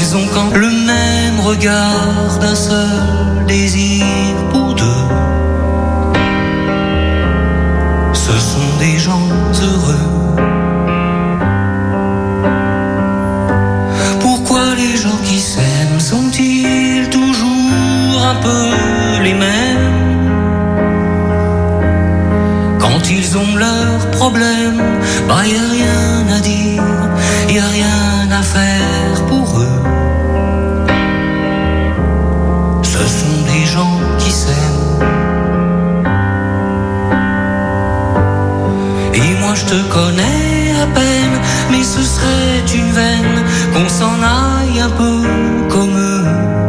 Ils ont quand le même regard d'un seul désir pour deux. Ce sont des gens heureux. Pourquoi les gens qui s'aiment sont-ils toujours un peu les mêmes? Quand ils ont leurs problèmes, bah y a rien à dire, y a rien à faire pour eux. Ce sont des gens qui s'aiment. Et moi je te connais à peine, mais ce serait une veine qu'on s'en aille un peu comme eux.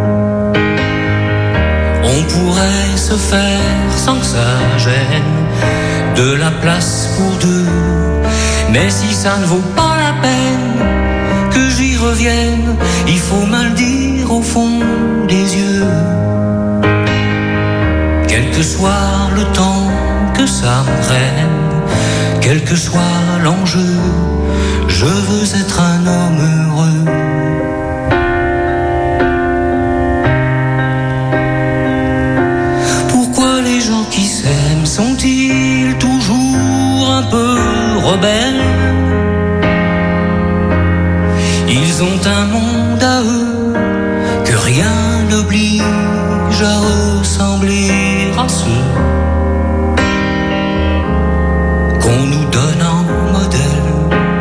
On pourrait se faire sans que ça gêne de la place pour deux. Mais si ça ne vaut pas la peine que j'y revienne, il faut me le dire au fond des yeux. Quel que soit le temps que ça me prenne, quel que soit l'enjeu, je veux être un homme heureux. Pourquoi les gens qui s'aiment sont-ils toujours un peu rebelles? Ils ont un monde à eux que rien n'oblige à ressembler à ceux qu'on nous donne en modèle.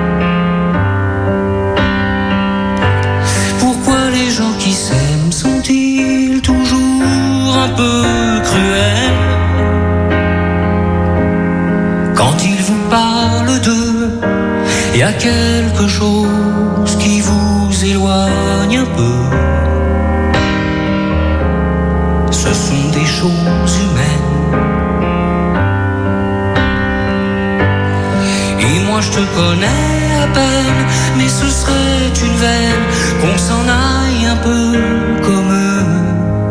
Pourquoi les gens qui s'aiment sont-ils toujours un peu cruels quand ils vous parlent d'eux? Y a quelque chose qui vous éloigne un peu. Ce sont des choses humaines. Et moi je te connais à peine, mais ce serait une veine qu'on s'en aille un peu comme eux.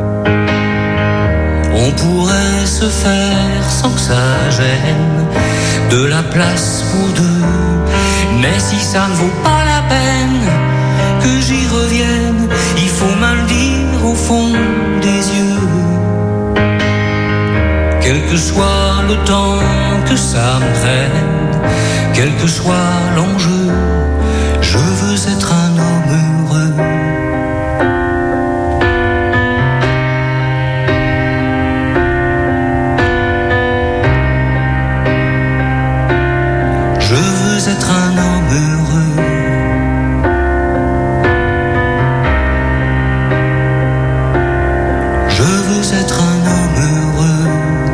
On pourrait se faire sans que ça gêne de la place pour deux. Mais si ça ne vaut pas la peine que j'y revienne, il faut me le dire au fond des yeux. Quel que soit le temps que ça me prenne, quel que soit l'enjeu, je veux être un homme heureux. Je veux être un homme heureux. Je veux être un homme heureux.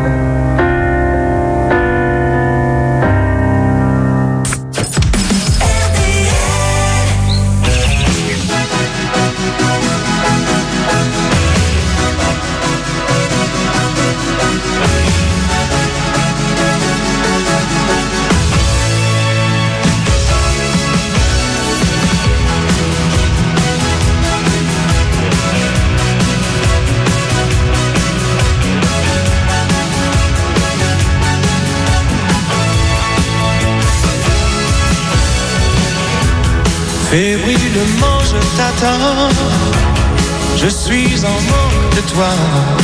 Fébrilement je t'attends, je suis en manque de toi.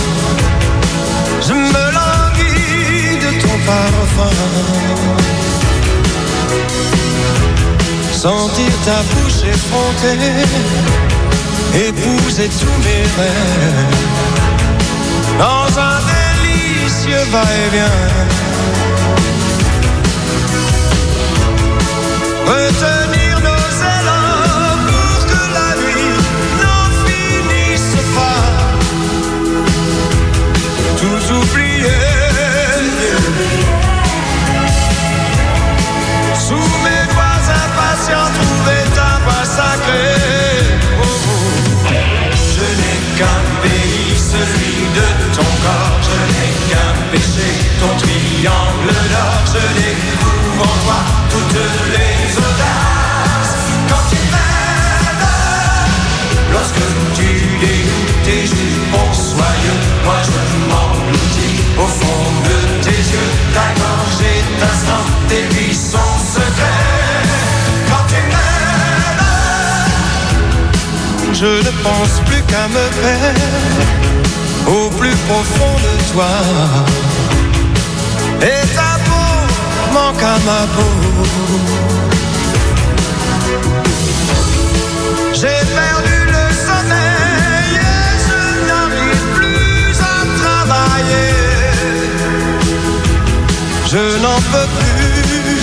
Je me languis de ton parfum. Sentir ta bouche effrontée, épouser tous mes rêves dans un délicieux va-et-vient. Retenir nos élans pour que la nuit n'en finisse pas. Tout oublier. Sous mes doigts impatients, trouver ta voix sacrée. Oh, oh. Je n'ai qu'un pays, celui de ton corps. Je n'ai qu'un péché, ton triangle d'or. Je découvre en toi toutes les audaces. Quand tu je ne pense plus qu'à me perdre au plus profond de toi. Et ta peau manque à ma peau. J'ai perdu le sommeil et je n'arrive plus à travailler. Je n'en peux plus.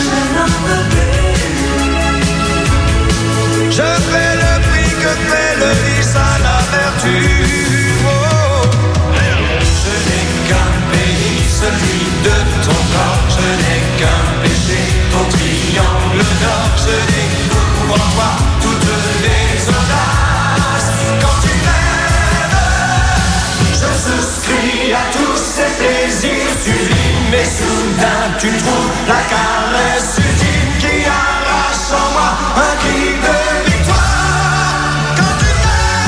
Je fais le prix que fait le vice à la vertu. Oh. Je n'ai qu'un pays, celui de ton corps. Je n'ai qu'un péché, ton triangle d'or. Je découvre en toi toutes les audaces. Quand tu m'aimes, je souscris à tous ces plaisirs sublimes. Et soudain tu trouves la caresse ultime qui arrache en moi un cri de victoire. Quand tu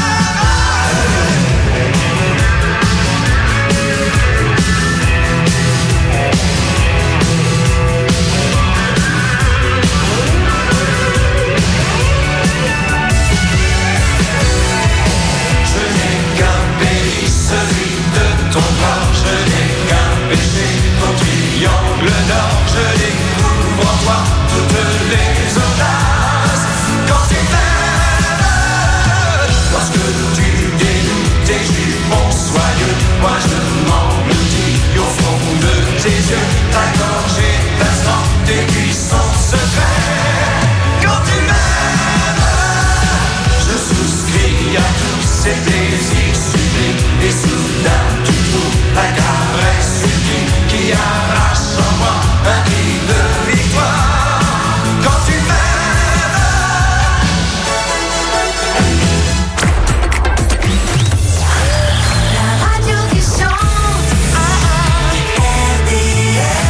je n'ai qu'un pays, celui de ton corps. Je n'ai qu'un péché, ton triangle d'or. Je découvre en toi toutes les audaces. Quand tu m'aimes, lorsque tu dénoues tes jupons soyeux, moi je m'engloutis au fond de tes yeux. Ta gorge est instant, tes puissants secrets. Quand tu m'aimes, je souscris à tous ces plaisirs sublimes. Et soudain tu trouves la caresse ultime qui arrache en moi un cri de victoire. Quand tu m'aimes. La radio qui chante, RDS.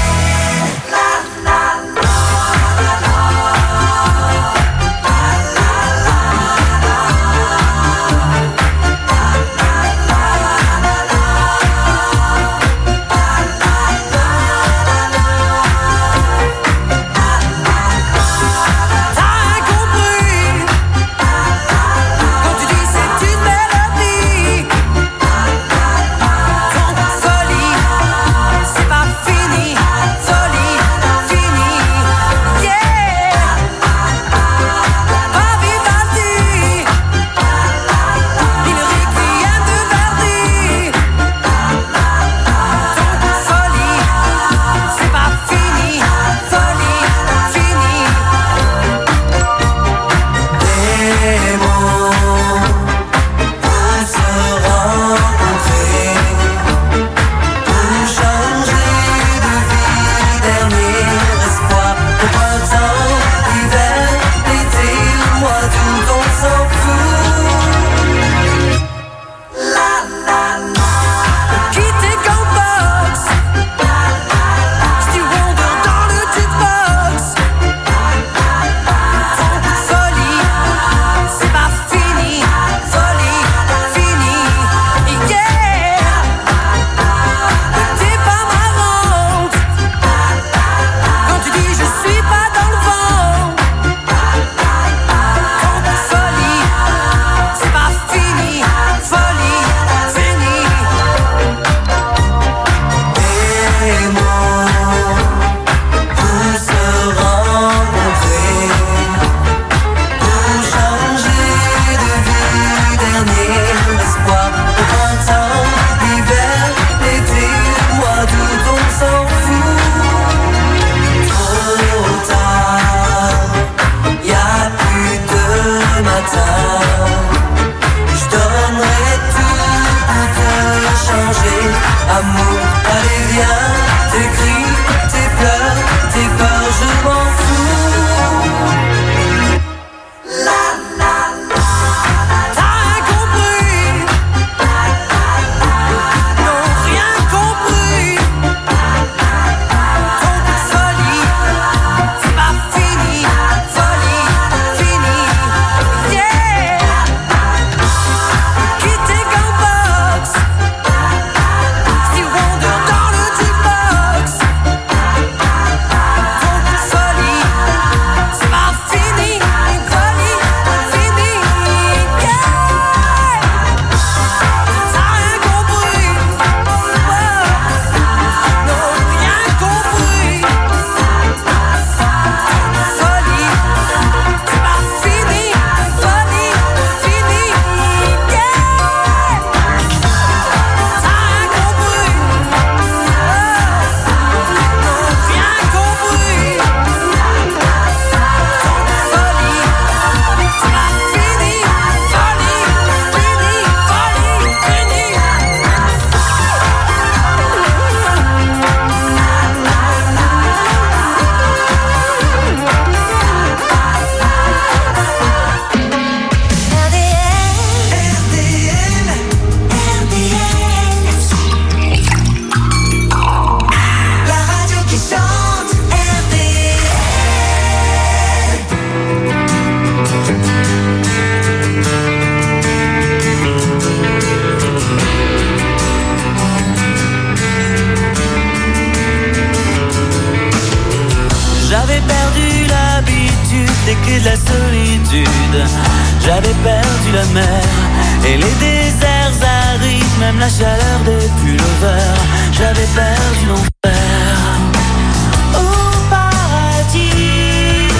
mer et les déserts arides, même la chaleur des pullovers. J'avais perdu l'enfer au paradis.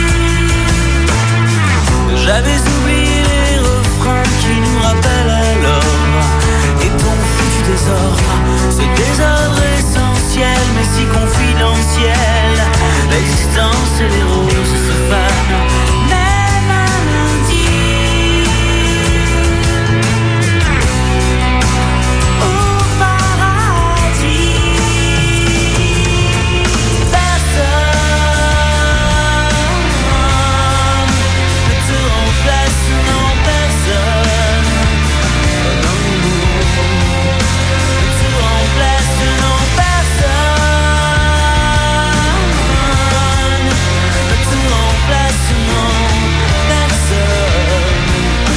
J'avais oublié les refrains qui nous rappellent alors et ton foutu désordre, ce désordre essentiel mais si confidentiel. L'existence et les roses se fanent même un lundi. Au paradis, personne ne te remplace, non personne. Non, ne te remplace, non personne. Ne te remplace, non personne.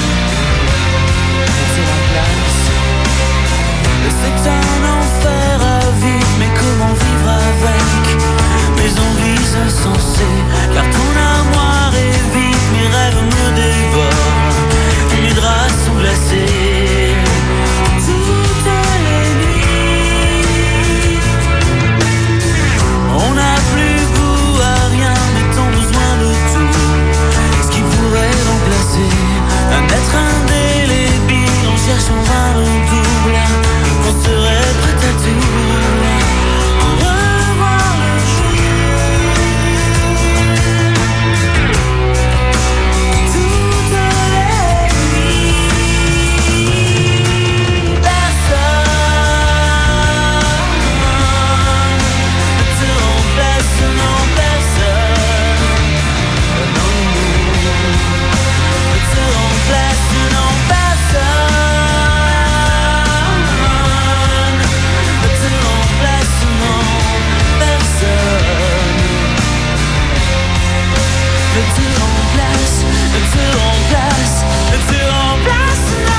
Ne te remplace. C'est un enfer à vivre, mais comment vivre avec mes envies insensées? Car ton armoire est vide, mes rêves me dévorent, mes draps sont glacés toutes les nuits. On n'a plus goût à rien, mais tant besoin de tout. Ce qui pourrait remplacer un être indélébile, on cherche en vain le double. On serait prêt à tout pour revoir le jour. Toutes les nuits, personne ne te remplace, non personne. Non, ne te remplace, non personne. Ne te remplace, non personne. Ne te remplace, ne te remplace, ne te remplace, non.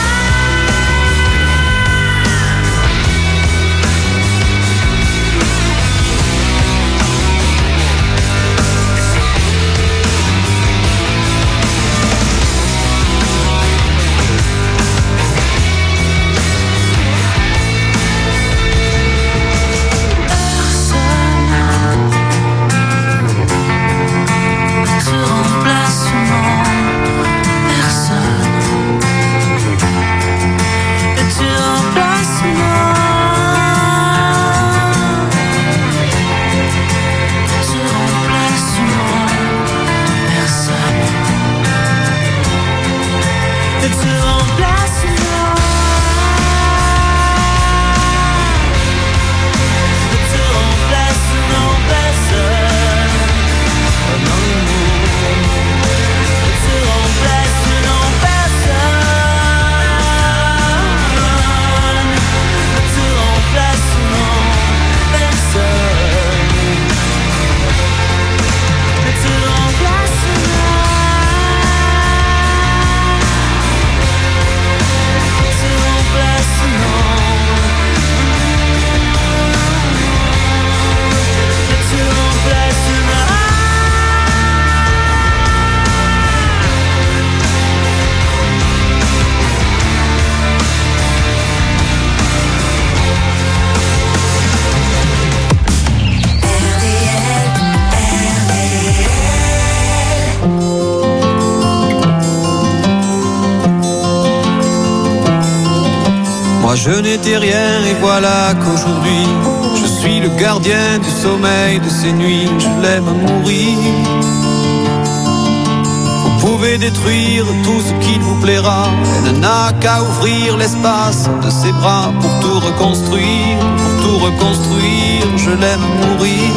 Je n'étais rien et voilà qu'aujourd'hui je suis le gardien du sommeil de ces nuits. Je l'aime à mourir. Vous pouvez détruire tout ce qu'il vous plaira. Elle n'a qu'à ouvrir l'espace de ses bras pour tout reconstruire. Pour tout reconstruire, je l'aime à mourir.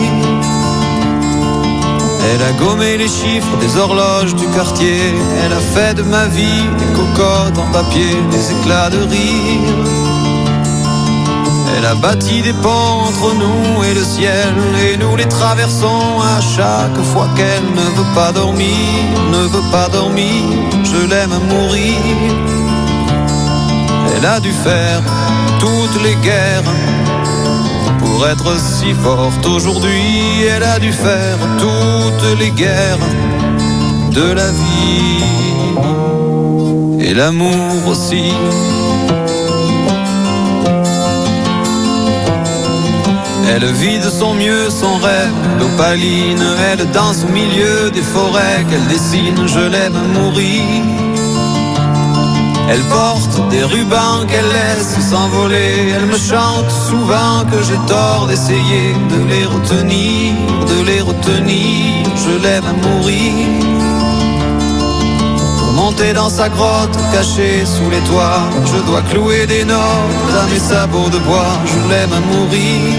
Elle a gommé les chiffres des horloges du quartier. Elle a fait de ma vie des cocottes en papier, des éclats de rire. Elle a bâti des ponts entre nous et le ciel, et nous les traversons à chaque fois qu'elle ne veut pas dormir, ne veut pas dormir. Je l'aime à mourir. Elle a dû faire toutes les guerres pour être si forte aujourd'hui. Elle a dû faire toutes les guerres de la vie. et l'amour aussi. Elle vit de son mieux son rêve d'opaline. Elle danse au milieu des forêts qu'elle dessine. Je l'aime à mourir. Elle porte des rubans qu'elle laisse s'envoler. Elle me chante souvent que j'ai tort d'essayer de les retenir, de les retenir. Je l'aime à mourir. Pour monter dans sa grotte cachée sous les toits, je dois clouer des notes à mes sabots de bois. Je l'aime à mourir.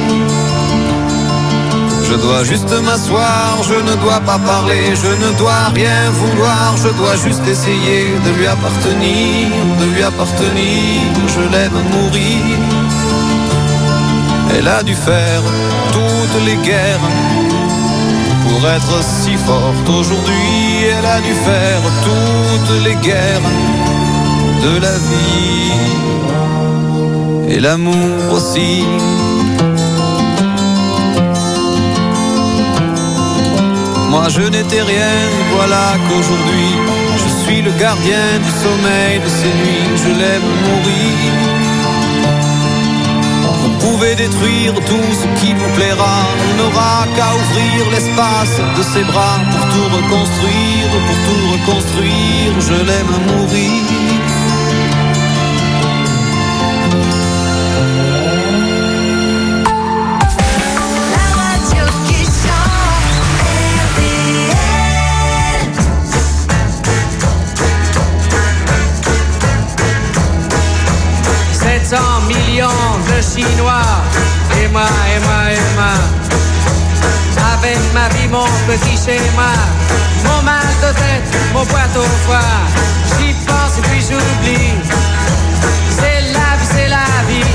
Je dois juste m'asseoir, je ne dois pas parler, je ne dois rien vouloir, je dois juste essayer de lui appartenir, de lui appartenir, je l'aime à mourir. Elle a dû faire toutes les guerres pour être si forte aujourd'hui, elle a dû faire toutes les guerres de la vie et l'amour aussi. Moi je n'étais rien, voilà qu'aujourd'hui je suis le gardien du sommeil de ces nuits. Je l'aime mourir. Vous pouvez détruire tout ce qui vous plaira. On n'aura qu'à ouvrir l'espace de ses bras pour tout reconstruire, pour tout reconstruire. Je l'aime mourir. Millions de Chinois, et moi, avec ma vie, mon petit schéma, mon mal de tête, mon boîte au foie, j'y pense et puis j'oublie. C'est la vie, c'est la vie.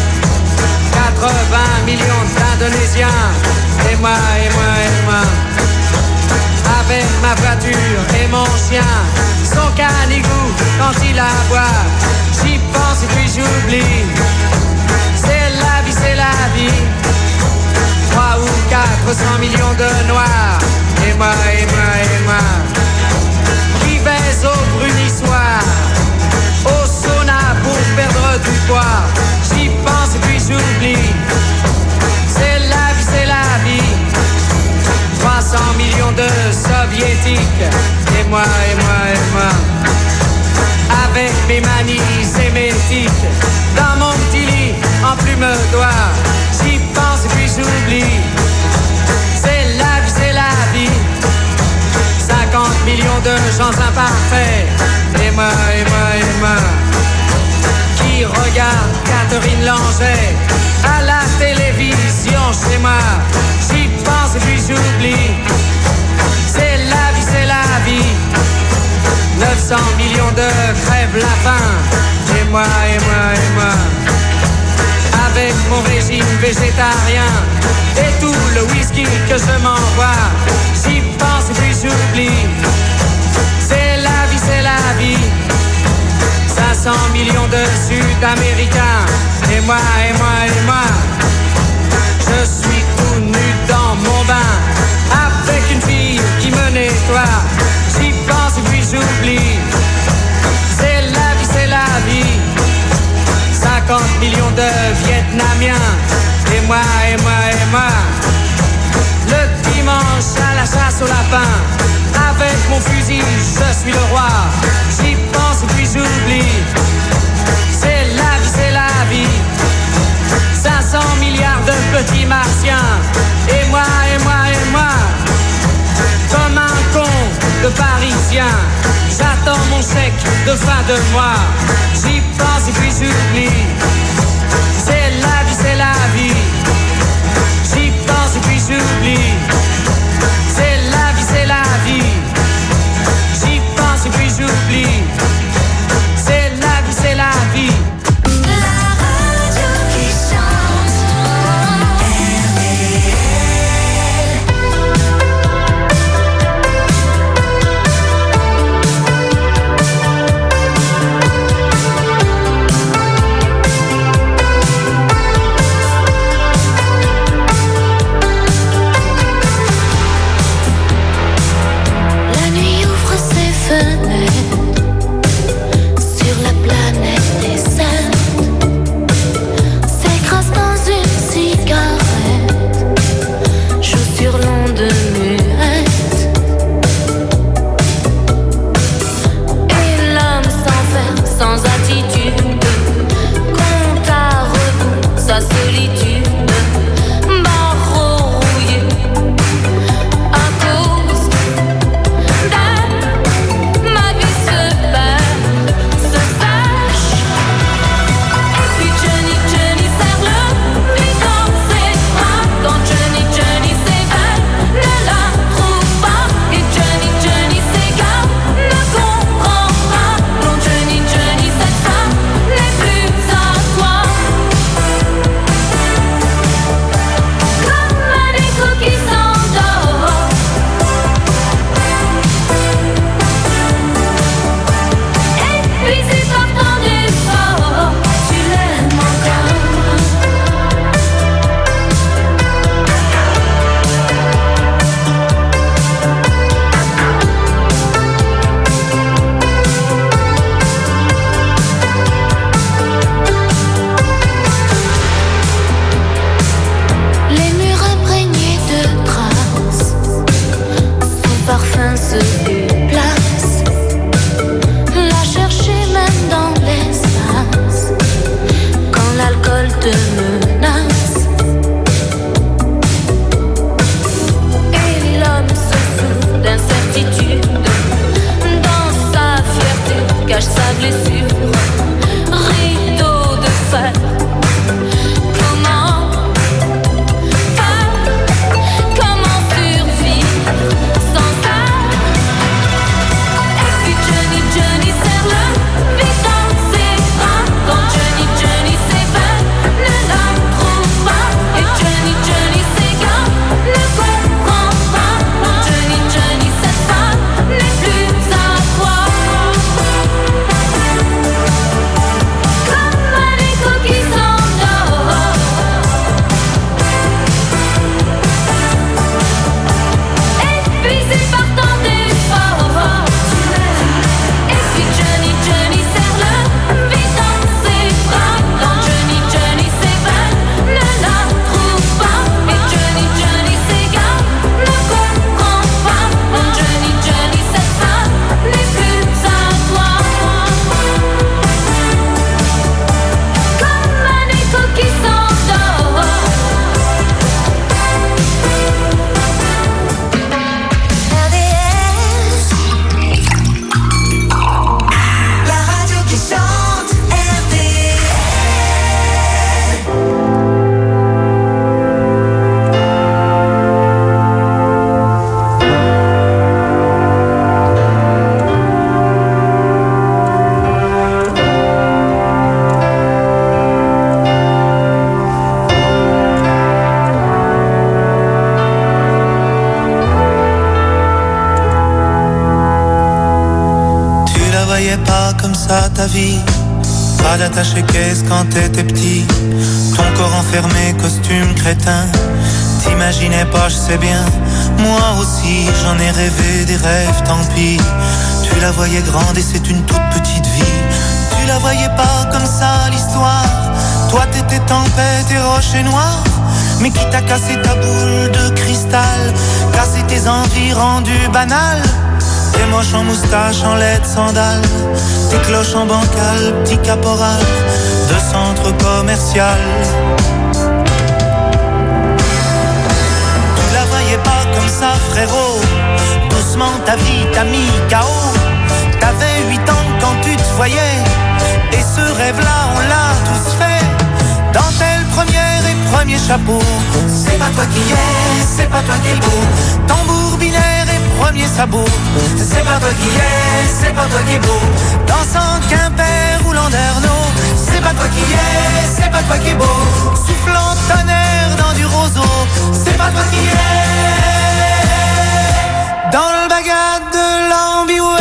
80 millions d'Indonésiens, et moi, avec ma voiture et mon chien, son canigou quand il aboie. J'y pense et puis j'oublie. C'est la vie, c'est la vie. 3 ou 400 millions de noirs. Et moi, qui baise au brunissoir, au sauna pour perdre du poids. J'y pense et puis j'oublie. C'est la vie, c'est la vie. 300 millions de soviétiques. Et moi, avec mes manies sémétiques, dans mon petit lit en plume d'oie, j'y pense et puis j'oublie. C'est la vie, c'est la vie. 50 millions de gens imparfaits. Et moi, qui regarde Catherine Langer à la télévision chez moi. J'y pense et puis j'oublie. C'est la vie, c'est la vie. 900 millions de crèvent la faim. Et moi, avec mon régime végétarien et tout le whisky que je m'envoie, j'y pense et puis j'oublie. C'est la vie, c'est la vie. 500 millions de Sud-Américains. Et moi, je suis tout nu dans mon bain, avec une fille qui me nettoie. J'y pense et puis j'oublie. C'est la vie, c'est la vie. 50 millions de Vietnamiens. Et moi, le dimanche à la chasse au lapin, avec mon fusil, je suis le roi. J'y pense et puis j'oublie. C'est la vie, c'est la vie. 500 milliards de petits martiens. Et moi, comme un con de Parisien, j'attends mon chèque de fin de mois. J'y pense et puis j'oublie. C'est la vie, c'est la vie. J'y pense et puis j'oublie. C'est la vie, c'est la vie. J'y pense et puis j'oublie. C'est la vie, c'est la vie. faire? Comment survivre sans ça? Et puis Johnny serre le vide dans ses bras. Quand Johnny s'évade, ne la trouve pas. Et Johnny s'égare, ne comprend pas. Quand Johnny cette femme n'est plus à toi. Comme un écho qui s'endort. Épuisé par tant d'efforts. Et puis Johnny serre le vide dans ses bras. Quand Johnny s'évade, ne la trouve pas. Et Johnny s'égare, ne comprend pas. Quand Johnny cette femme n'est plus à toi. Comme un écho qui s'endort. RDS, la radio qui chante. RDS. Tu la voyais pas comme ça ta vie, pas d'attaché caisse quand t'étais petit, ton corps enfermé, costume crétin. T'imaginais pas, je sais bien, moi aussi j'en ai rêvé des rêves, tant pis. Tu la voyais grande et c'est une toute petite vie. Tu la voyais pas comme ça l'histoire, toi t'étais tempête et rocher noir. Mais qui t'a cassé ta boule de cristal, cassé tes envies rendues banales. T'es moche en moustache, en laide sandales, tes cloches en bancal, petit caporal de centre commercial. Tu la voyais pas comme ça frérot, doucement ta vie t'a mis KO. T'avais 8 ans quand tu te voyais, et ce rêve-là on l'a tous fait. Dentelle première et premier chapeau, c'est pas toi qui es, c'est pas toi qui es beau. Tambour binaire et premier sabot, c'est pas toi qui es, c'est pas toi qui es beau. Dansant Quimper ou Landerneau, c'est pas toi qui es, c'est pas toi qui es beau. Soufflant tonnerre dans du roseau, c'est pas toi qui es. Dans le bagad de l'ambioué.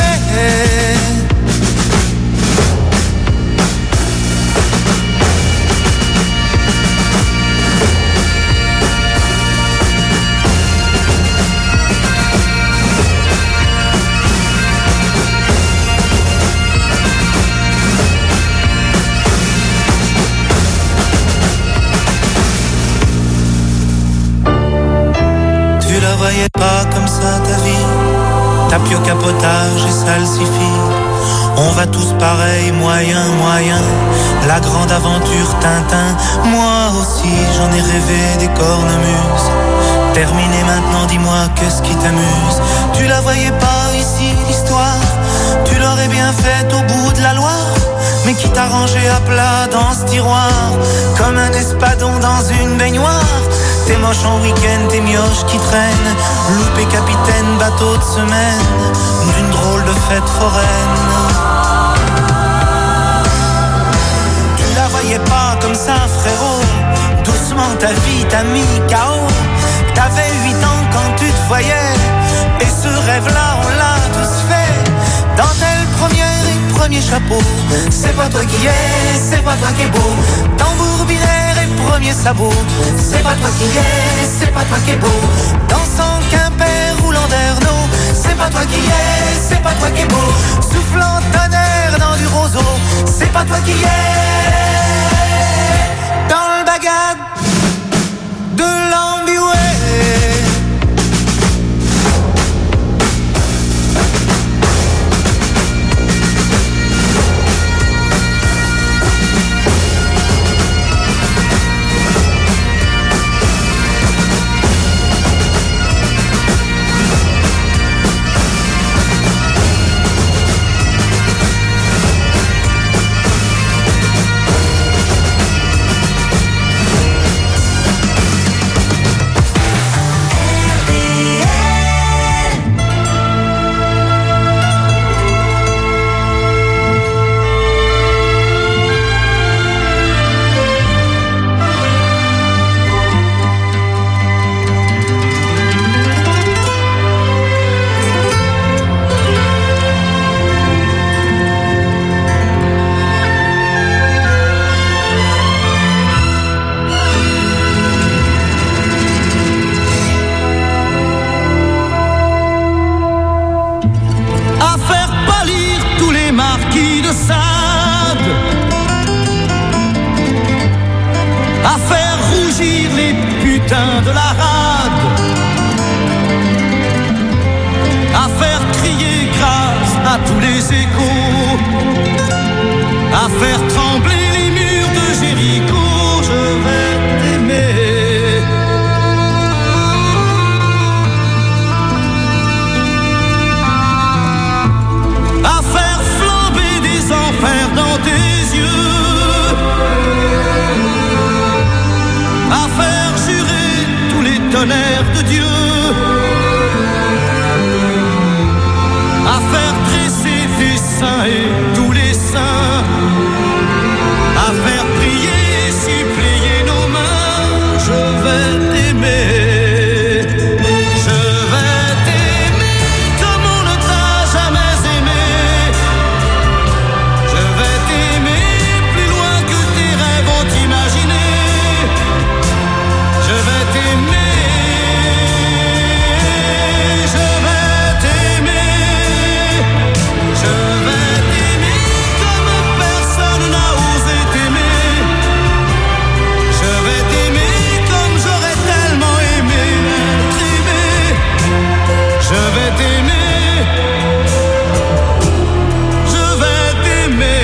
Tu la voyais pas comme ça ta vie, tapioca potage et salsifis. On va tous pareil, moyen, la grande aventure Tintin. Moi aussi j'en ai rêvé des cornemuses. Terminé maintenant, dis-moi qu'est-ce qui t'amuse. Tu la voyais pas ici l'histoire, tu l'aurais bien faite au bout de la Loire. Mais qui t'a rangé à plat dans ce tiroir, comme un espadon dans une baignoire. T'es moche en week-end, t'es mioches qui traînent, loupé capitaine, bateau de semaine, d'une drôle de fête foraine. Tu la voyais pas comme ça frérot, doucement ta vie t'a mis KO. T'avais 8 ans quand tu te voyais, et ce rêve-là on l'a tous fait. Dentelle première et premier chapeau, c'est pas toi qui es, c'est pas toi qui es beau. Tambour binaire et premier sabot, c'est pas toi qui es, c'est pas toi qui es beau. Dansant Quimper ou Landerneau, c'est pas toi qui es, c'est pas toi qui es beau. Soufflant tonnerre dans du roseau, c'est pas toi qui es. Dans le bagad de l'ambioué. à faire rougir les putains de la rade, à faire crier grâce à tous les échos, à faire trembler les murs de Jéricho. Je vais t'aimer. À faire flamber des enfers dans tes yeux, à faire jurer tous les tonnerres de Dieu, à faire dresser tes seins et tous les saints, à faire prier et supplier nos mains. Je vais t'aimer. Je vais t'aimer comme on ne t'a jamais aimé. Je vais t'aimer plus loin que tes rêves ont imaginé. Je vais t'aimer. Je vais t'aimer. Je vais t'aimer comme personne n'a osé t'aimer. Je vais t'aimer comme j'aurais tellement aimé être aimé. Je vais t'aimer. Je vais t'aimer.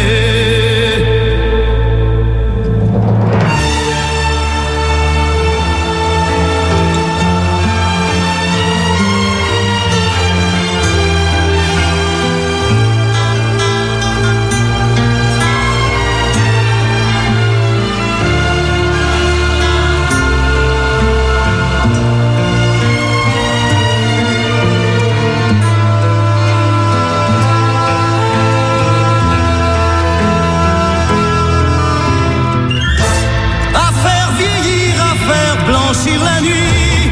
À faire vieillir, à faire blanchir la nuit,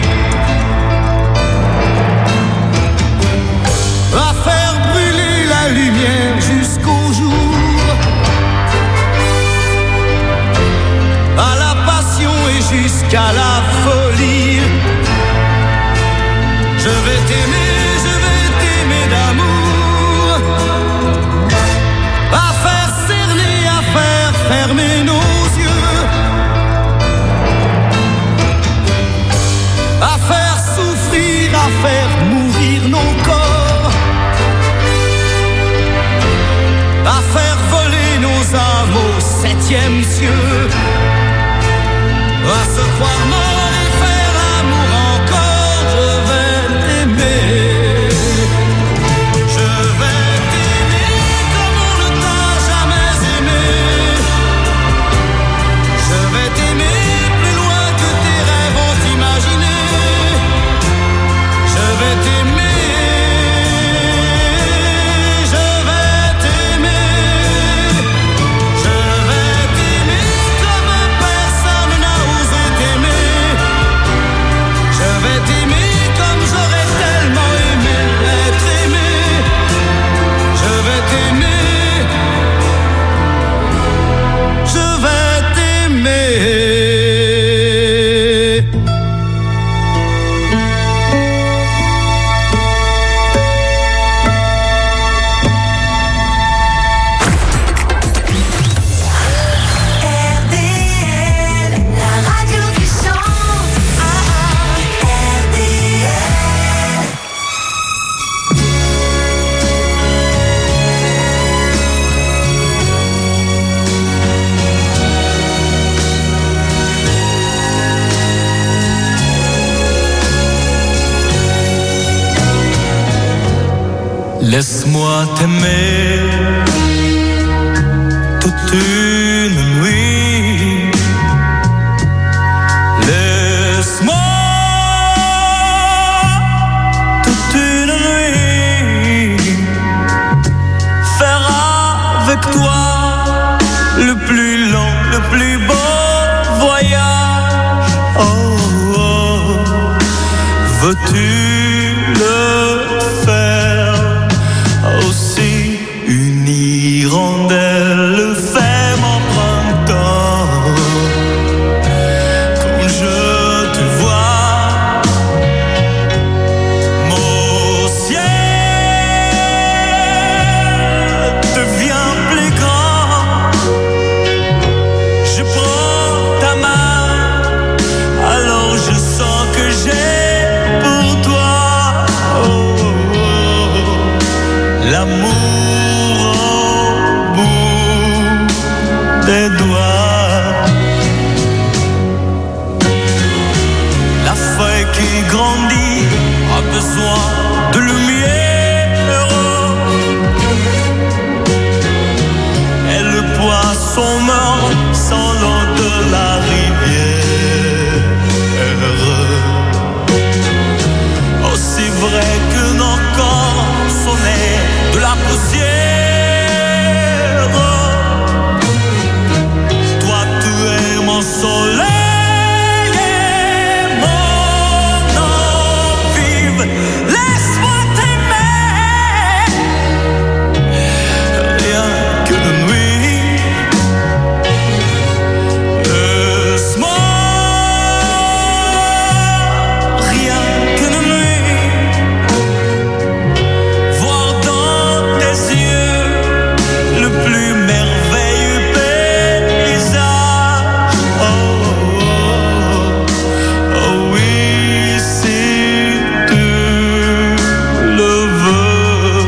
à faire brûler la lumière jusqu'au jour, à la passion et jusqu'à la folie. Je vais t'aimer d'amour, à faire cerner, à faire fermer nos yeux, à faire souffrir, à faire mourir nos corps, à faire voler nos âmes au 7e cieux, à se croire mort et faire l'amour encore. Je vais t'aimer. Je vais t'aimer comme on ne t'a jamais aimé. Je vais t'aimer plus loin que tes rêves ont imaginé. Je vais t'aimer. Je vais t'aimer. Je vais t'aimer comme personne n'a osé t'aimer. Je vais t'aimer comme j'aurais tellement aimé être aimé. Je vais t'aimer. Je vais t'aimer. RDL, la radio qui chante. RDL. Laisse-moi t'aimer toute une nuit. Laisse-moi toute une nuit faire avec toi le plus long, le plus beau voyage. Oh, oh. Veux-tu le faire aussi? Une hirondelle fait mon printemps. Quand je te vois, mon ciel devient plus grand. Je prends ta main des doigts. La feuille qui grandit a besoin de lumière, et le poisson meurt sans l'eau de la rivière. Aussi vrai que nos corps sont nés de la poussière, toi tu es mon soleil et mon eau vive. Laisse-moi t'aimer, rien que de nuit. Laisse-moi, rien que de nuit, voir dans tes yeux le plus merveilleux paysage. Oh, oh, oh, oh oui, si tu le veux.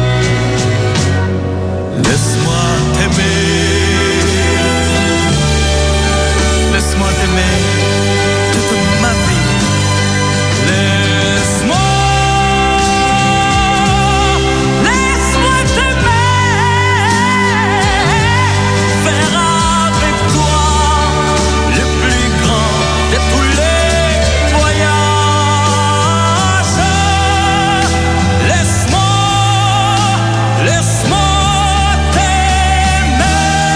Laisse-moi t'aimer, laisse-moi t'aimer toute ma vie. Laisse-moi t'aimer, faire avec toi le plus grand de tous les voyages. Laisse-moi t'aimer,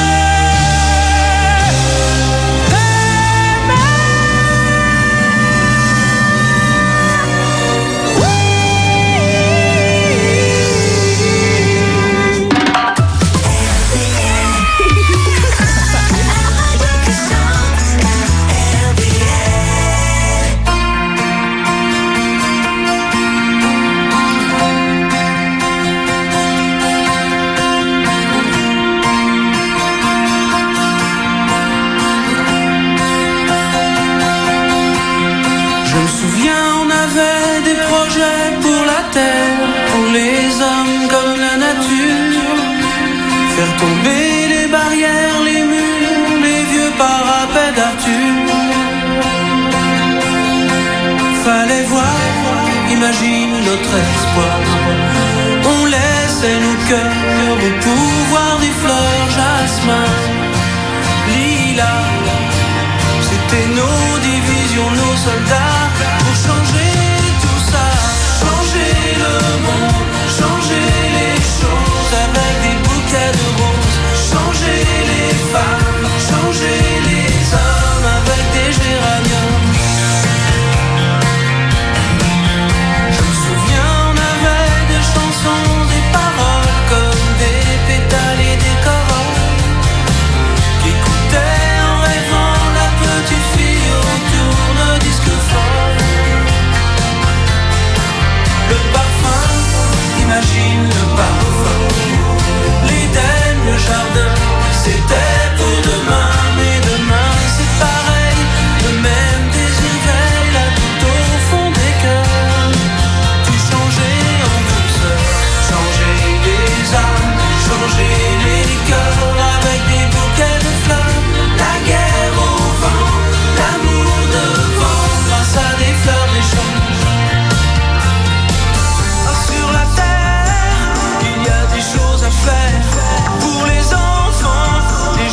Je me souviens, on avait des projets pour la terre, pour les hommes comme la nature. Faire tomber les barrières, les murs, les vieux parapets d'Arthur. Fallait voir, imagine notre espoir. On laissait nos cœurs au pouvoir des fleurs, jasmin, lilas. C'était nos divisions, nos soldats, pour changer tout ça, changer le monde, changer les choses avec des bouquets de roses, changer les femmes, changer les hommes avec des géraniums. Je me souviens, on avait des chansons, des paroles comme des pétales et des corolles, qui écoutaient en rêvant la petite fille au tourne-disque fort. Le parfum, imagine le parfum. L'Éden, le jardin, c'était pour demain. Mais demain c'est pareil, le même désir veille là tout au fond des cœurs. Tout changer en douceur, changer les âmes, changer les cœurs avec des bouquets de fleurs. La guerre au vent, l'amour devant, grâce à des fleurs des champs. Sur la terre, il y a des choses à faire pour les enfants.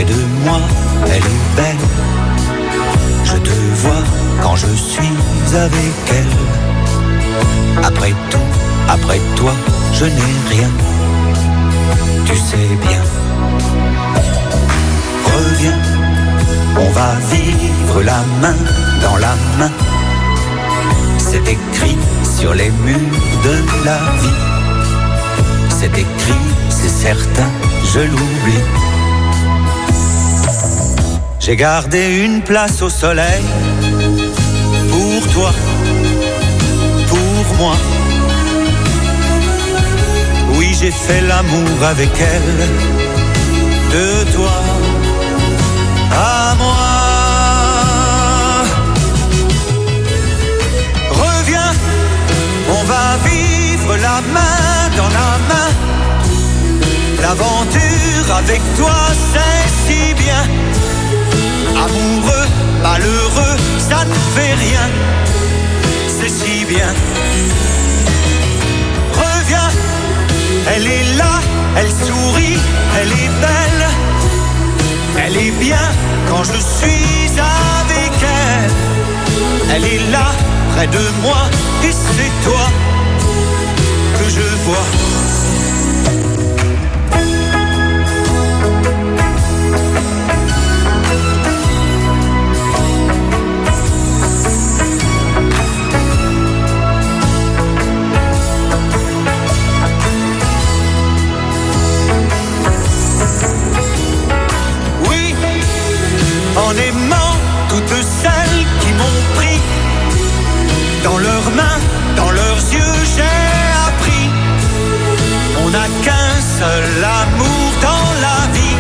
près de moi, elle est belle. Je te vois quand je suis avec elle. Après tout, après toi, je n'ai rien. Tu sais bien. Reviens, on va vivre la main dans la main. C'est écrit sur les murs de la vie. C'est écrit, c'est certain, je l'oublie. J'ai gardé une place au soleil pour toi, pour moi. Oui, j'ai fait l'amour avec elle, de toi à moi. Reviens, on va vivre la main dans la main. L'aventure avec toi, c'est si bien. Amoureux, malheureux, ça ne fait rien. C'est si bien. Reviens, elle est là, elle sourit, elle est belle. Elle est bien quand je suis avec elle. Elle est là, près de moi, et c'est toi que je vois. En aimant toutes celles qui m'ont pris dans leurs mains, dans leurs yeux, j'ai appris. On n'a qu'un seul amour dans la vie.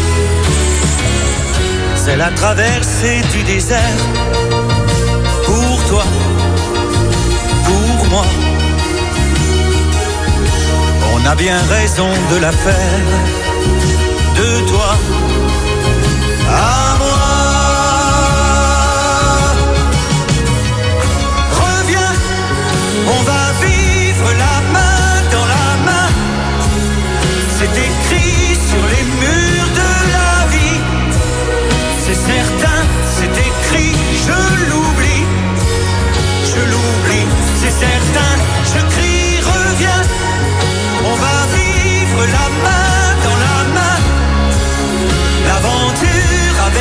C'est la traversée du désert. Pour toi, pour moi. On a bien raison de la faire. De toi à moi. Reviens, on va vivre la main dans la main. C'est écrit sur les murs de la vie. C'est certain, c'est écrit, je l'oublie. Je l'oublie, c'est certain, je crie, reviens. On va vivre la main dans la main. L'aventure avec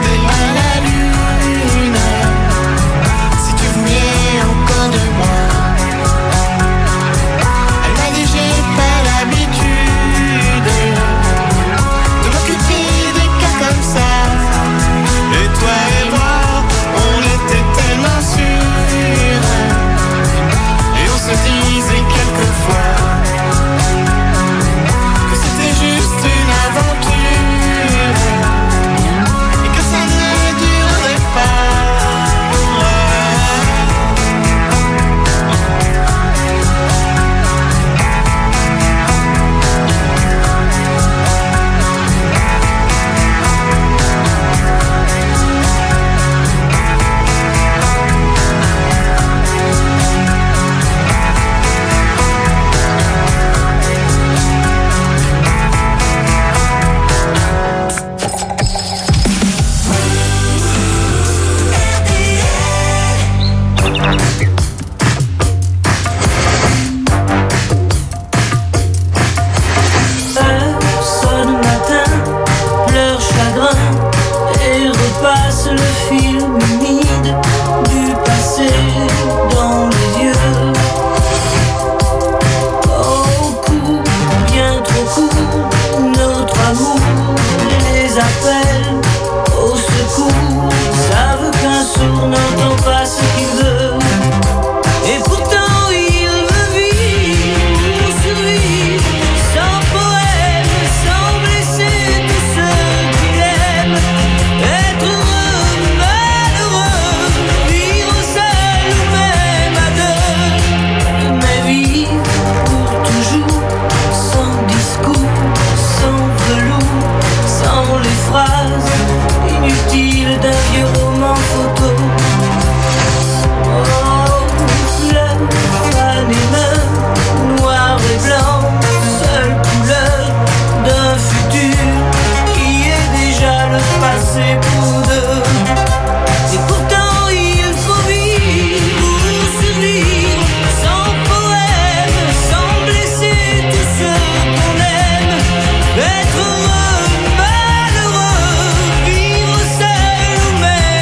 moi la lune. Si tu voulais encore de moi. Elle m'a dit j'ai pas l'habitude de m'occuper des cas comme ça. Et toi et moi, on était tellement sûrs. Et on se disait quelquefois que c'était juste une aventure et que ça ne durerait pas. Sonne matin, pleure chagrin et repasse le film humide du passé dans les yeux. Oh, court, bien trop court, notre amour les appelle au secours. Savent qu'un sourd n'entend pas ce qu'il veut. Et pourtant il veut vivre, survivre, sans poème, sans blesser tous ceux qu'il aime. Être heureux, malheureux, vivre seul ou même à deux. Mais vivre pour toujours, sans discours, sans velours, sans les phrases inutiles d'un vieux roman photo. Oh, fleur, fan et main, noir et blanc, seule couleur d'un futur qui est déjà le passé pour deux. Et pourtant il faut vivre pour survivre, sans poème, sans blesser tous ceux qu'on aime. Être heureux, malheureux, vivre seul ou même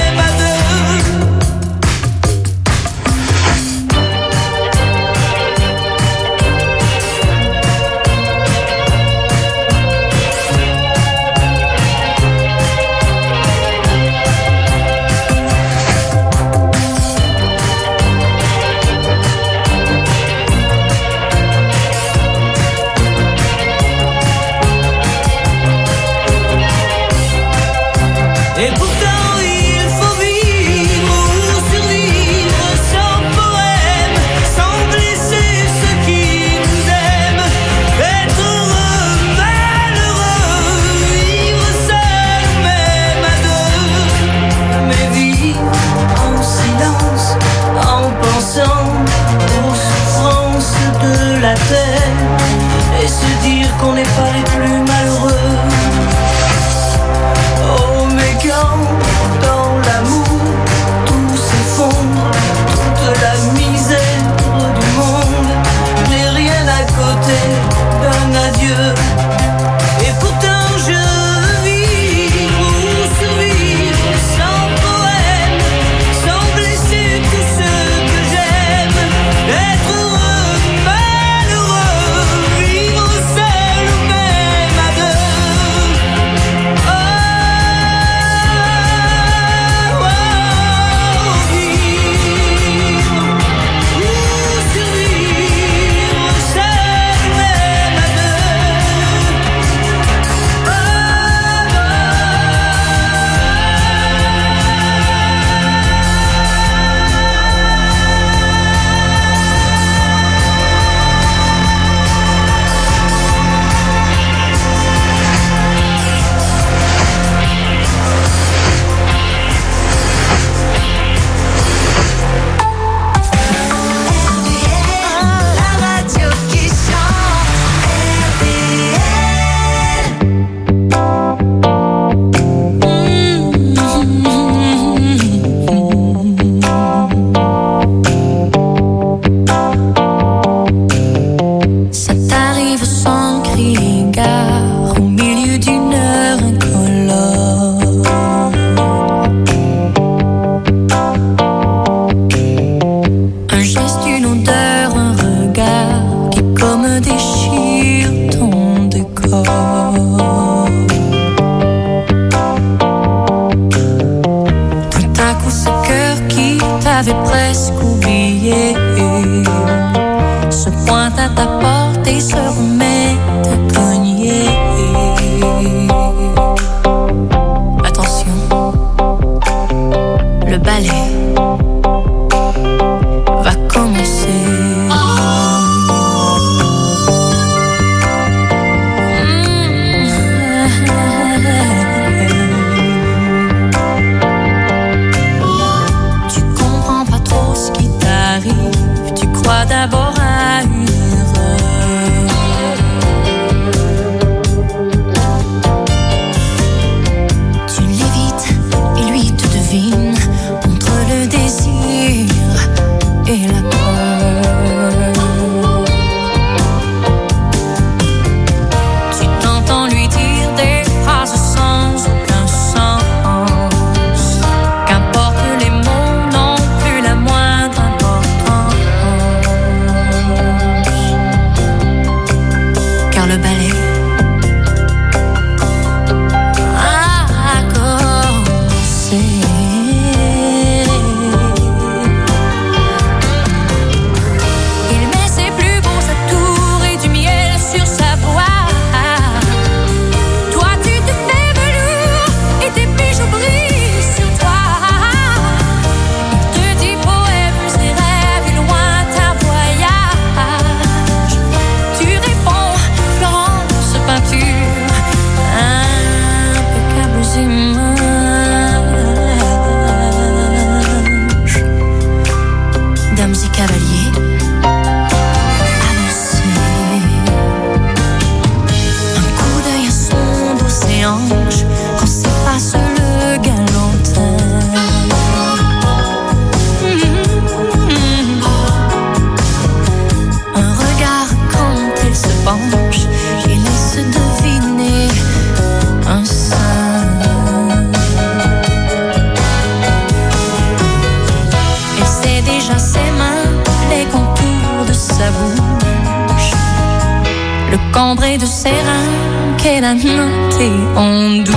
cambré de serein che la notte ondule.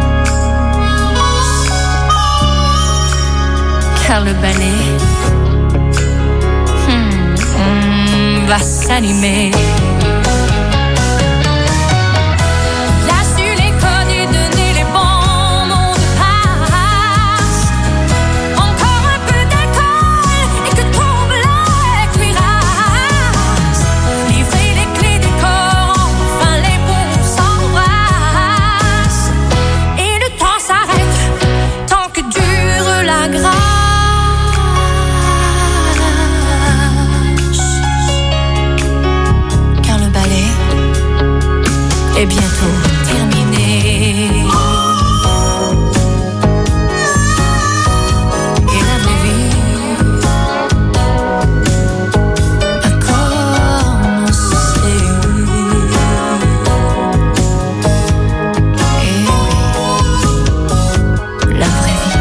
Car le balai va s'allumer. Et bientôt terminé. Et la vraie vie a commencé. Et oui, la vraie vie.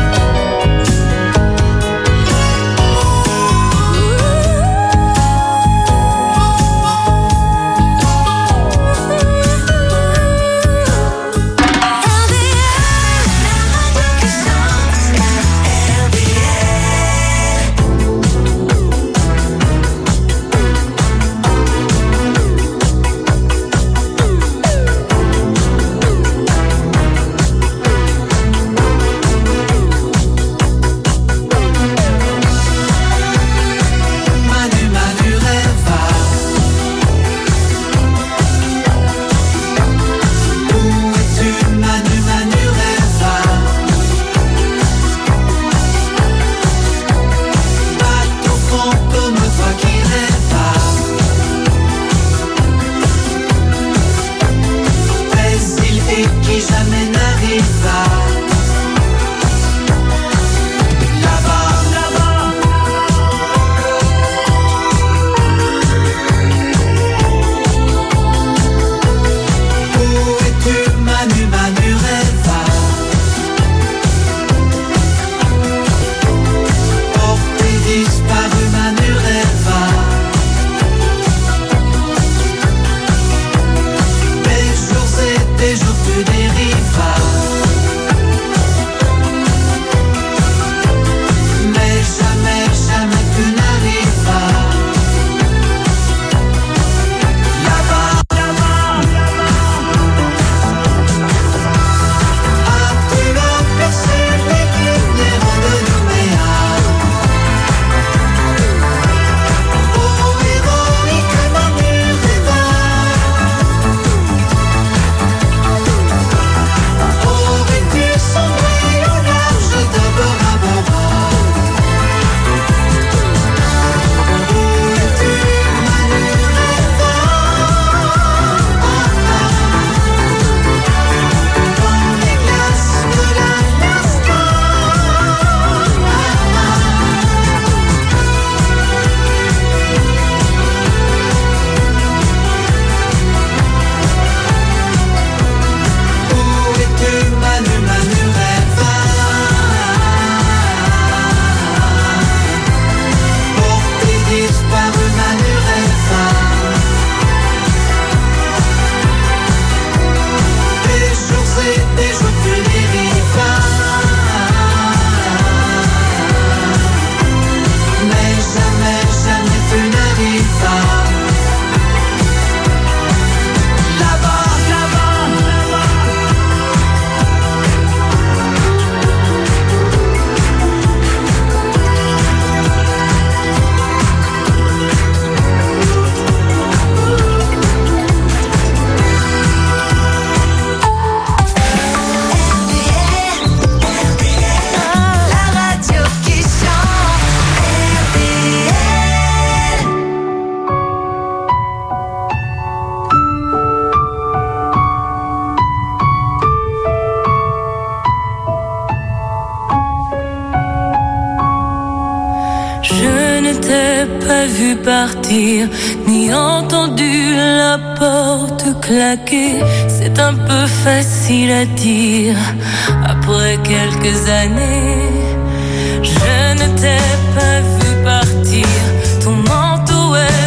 pas vu partir, ni entendu la porte claquer. C'est un peu facile à dire, après quelques années. Je ne t'ai pas vu partir, ton manteau est